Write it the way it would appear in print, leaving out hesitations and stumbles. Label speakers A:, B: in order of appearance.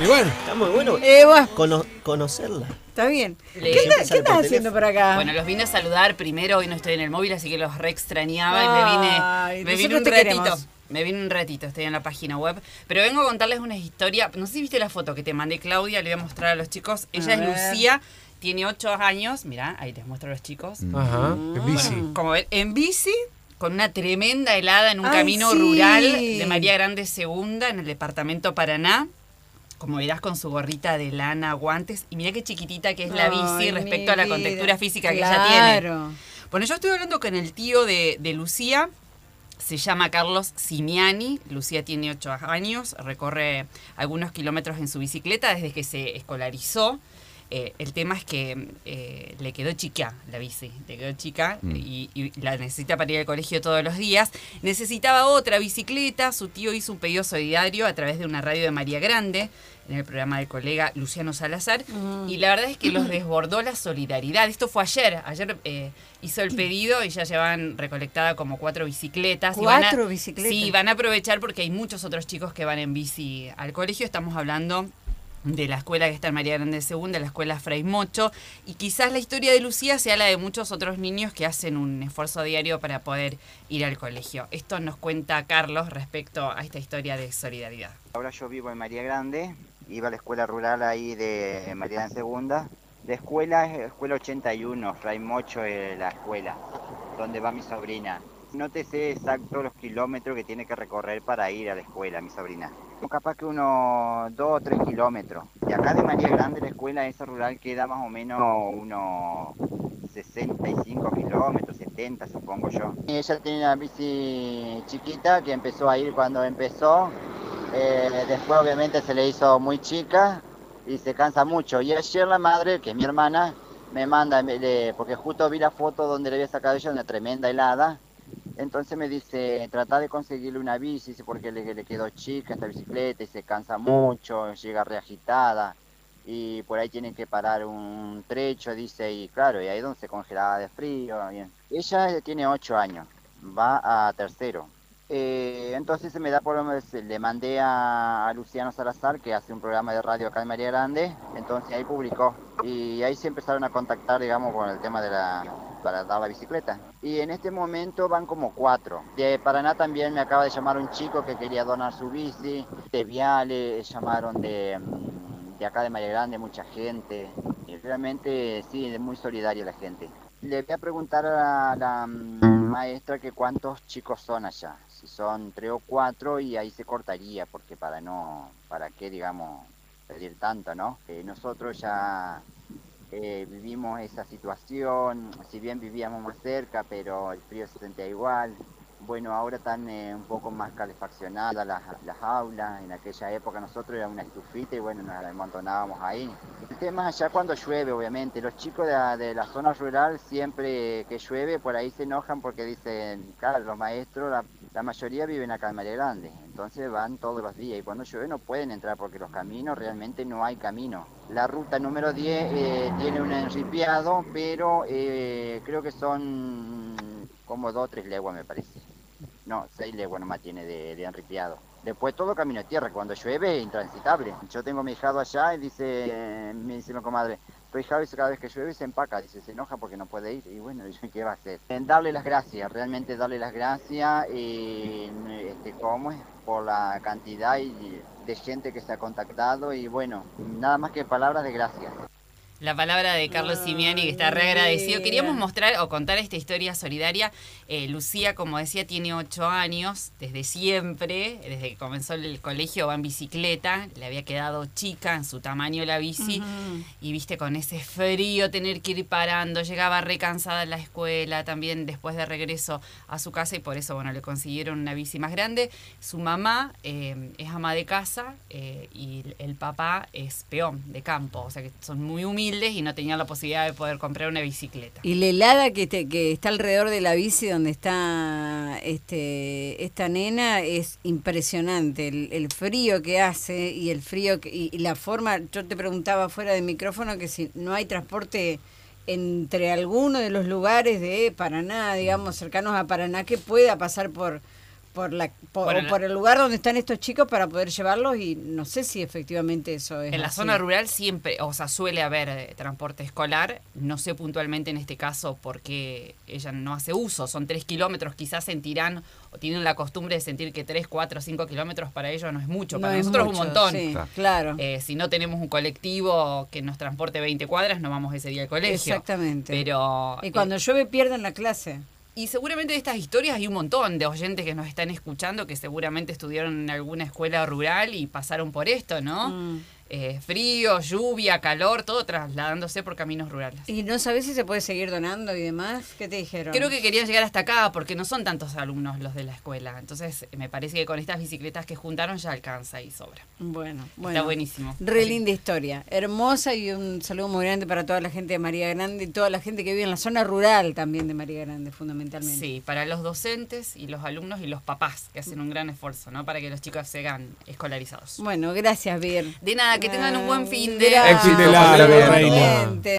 A: bueno.
B: Está muy bueno conocerla.
C: Está bien.
B: Le-
C: ¿Qué
B: Siempre
C: estás
B: sale por
C: haciendo por acá?
D: Bueno, los vine a saludar primero, hoy no estoy en el móvil, así que los re extrañaba
C: Ay,
D: y me vine
C: nosotros
D: un
C: te
D: ratito.
C: queremos.
D: Me vine un ratito, estoy en la página web. Pero vengo a contarles una historia. No sé si viste la foto que te mandé, Claudia, le voy a mostrar a los chicos. Ella es
C: ver.
D: Lucía, tiene 8 años. Mirá, ahí les muestro a los chicos.
A: Ajá, en bici.
D: Como ven, en bici, con una tremenda helada en un
C: Ay,
D: camino
C: sí.
D: rural de María Grande II, en el departamento Paraná. Como verás, con su gorrita de lana, guantes. Y mirá qué chiquitita que es la bici
C: Ay,
D: respecto
C: mi
D: a la
C: vida.
D: contextura física que ella tiene.
C: Claro.
D: Bueno, yo estoy hablando con el tío de Lucía. Se llama Carlos Simiani. Lucía tiene 8 años. Recorre algunos kilómetros en su bicicleta desde que se escolarizó. El tema es que le quedó chica la bici, le quedó chica y la necesita para ir al colegio todos los días. Necesitaba otra bicicleta, su tío hizo un pedido solidario a través de una radio de María Grande, en el programa del colega Luciano Salazar, y la verdad es que los desbordó la solidaridad. Esto fue ayer hizo el pedido y ya llevan recolectada como 4 bicicletas.
C: ¿4 bicicletas?
D: Sí, van a aprovechar porque hay muchos otros chicos que van en bici al colegio. Estamos hablando de la escuela que está en María Grande II, la escuela Fray Mocho, y quizás la historia de Lucía sea la de muchos otros niños que hacen un esfuerzo diario para poder ir al colegio. Esto nos cuenta Carlos respecto a esta historia de solidaridad.
E: Ahora yo vivo en María Grande, iba a la escuela rural ahí de María Grande II. La escuela es escuela 81, Fray Mocho es la escuela, donde va mi sobrina. No te sé exacto los kilómetros que tiene que recorrer para ir a la escuela, mi sobrina. Capaz que unos 2 o 3 kilómetros. De acá de María Grande, la escuela esa rural queda más o menos unos 65 kilómetros, 70 supongo yo. Y ella tiene una bici chiquita que empezó a ir cuando empezó. Después obviamente se le hizo muy chica y se cansa mucho. Y ayer la madre, que es mi hermana, me manda, porque justo vi la foto donde le había sacado ella una tremenda helada. Entonces me dice, trata de conseguirle una bici, porque le quedó chica esta bicicleta y se cansa mucho, llega reagitada y por ahí tienen que parar un trecho, dice, y claro, y ahí es donde se congelaba de frío. Bien. Ella tiene 8 años, va a tercero. Entonces se me da le mandé a Luciano Salazar, que hace un programa de radio acá en María Grande, entonces ahí publicó y ahí se empezaron a contactar, digamos, con el tema para dar la bicicleta. Y en este momento van como 4. De Paraná también me acaba de llamar un chico que quería donar su bici, de Viale, llamaron de acá de María Grande, mucha gente, y realmente sí, es muy solidaria la gente. Le voy a preguntar a la maestra que cuántos chicos son allá, si son 3 o 4 y ahí se cortaría, porque para qué, digamos, pedir tanto, ¿no? Nosotros ya vivimos esa situación, si bien vivíamos más cerca, pero el frío se sentía igual. Bueno, ahora están un poco más calefaccionadas las aulas. En aquella época nosotros era una estufita y bueno, nos amontonábamos ahí. El tema es allá cuando llueve, obviamente. Los chicos de la zona rural siempre que llueve por ahí se enojan porque dicen, claro, los maestros, la mayoría viven acá en María Grande, entonces van todos los días y cuando llueve no pueden entrar porque los caminos realmente no hay camino. La ruta número 10 tiene un enripiado, pero creo que son como 2 o 3 leguas me parece. No, 6 leguas nomás tiene de enripiado. Después todo camino de tierra, cuando llueve es intransitable. Yo tengo a mi hijado allá y me dice mi comadre, tu hijado dice cada vez que llueve se empaca, dice, se enoja porque no puede ir. Y bueno, ¿qué va a hacer? Darle las gracias, realmente darle las gracias, ¿cómo es? Por la cantidad de gente que se ha contactado y bueno, nada más que palabras de gracias.
D: La palabra de Carlos Simiani, que está re agradecido. Queríamos mostrar o contar esta historia solidaria. Lucía, como decía, tiene 8 años, desde siempre, desde que comenzó el colegio va en bicicleta, le había quedado chica en su tamaño la bici, y viste, con ese frío, tener que ir parando, llegaba re cansada a la escuela, también después de regreso a su casa, y por eso, bueno, le consiguieron una bici más grande. Su mamá es ama de casa y el papá es peón de campo, o sea que son muy humildes y no tenían la posibilidad de poder comprar una bicicleta.
C: Y la helada que está alrededor de la bici donde está esta nena es impresionante. El frío que hace y el frío y la forma. Yo te preguntaba fuera de micrófono que si no hay transporte entre alguno de los lugares de Paraná, digamos, cercanos a Paraná, que pueda pasar por por el lugar donde están estos chicos para poder llevarlos, y no sé si efectivamente eso es
D: En la
C: así.
D: zona rural siempre, o sea, suele haber transporte escolar. No sé puntualmente en este caso porque ella no hace uso. Son 3 kilómetros, quizás sentirán o tienen la costumbre de sentir que 3, 4, 5 kilómetros para ellos no es mucho.
C: No
D: Para
C: es
D: nosotros
C: mucho,
D: un montón.
C: sí, claro.
D: Si no tenemos un colectivo que nos transporte 20 cuadras, no vamos ese día al colegio.
C: Exactamente.
D: Pero
C: Y cuando llueve pierden la clase.
D: y seguramente de estas historias hay un montón de oyentes que nos están escuchando que seguramente estudiaron en alguna escuela rural y pasaron por esto, ¿no? Frío, lluvia, calor, todo trasladándose por caminos rurales.
C: ¿Y no sabés si se puede seguir donando y demás? ¿Qué te dijeron?
D: Creo que querían llegar hasta acá porque no son tantos alumnos los de la escuela. Entonces me parece que con estas bicicletas que juntaron ya alcanza y sobra.
C: Bueno.
D: Está buenísimo.
C: Re linda historia, hermosa, y un saludo muy grande para toda la gente de María Grande y toda la gente que vive en la zona rural también de María Grande, fundamentalmente.
D: Sí, para los docentes y los alumnos y los papás que hacen un gran esfuerzo, ¿no? Para que los chicos sean escolarizados.
C: Bueno, gracias, Vir.
D: De nada, que tengan un buen fin de...
C: Gracias.
A: Éxito,
B: Éxito,
A: la
B: María
A: reina.
C: Igualmente.